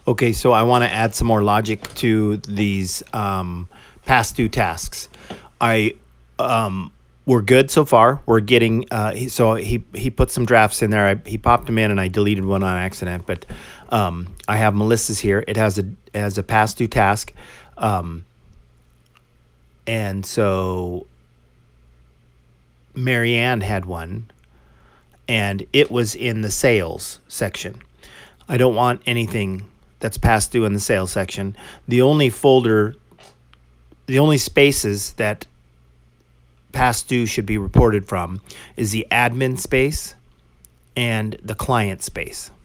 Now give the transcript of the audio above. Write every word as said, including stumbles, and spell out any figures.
Okay, so I want to add some more logic to these um, past due tasks. I um, we're good so far. We're getting uh, he, so he he put some drafts in there. I, he popped them in, and I deleted one on accident. But um, I have Melissa's here. It has a it has a past due task, um, and so Marianne had one, and it was in the sales section. I don't want anything that's past due in the sales section. The only folder, the only spaces that past due should be reported from is the admin space and the client space.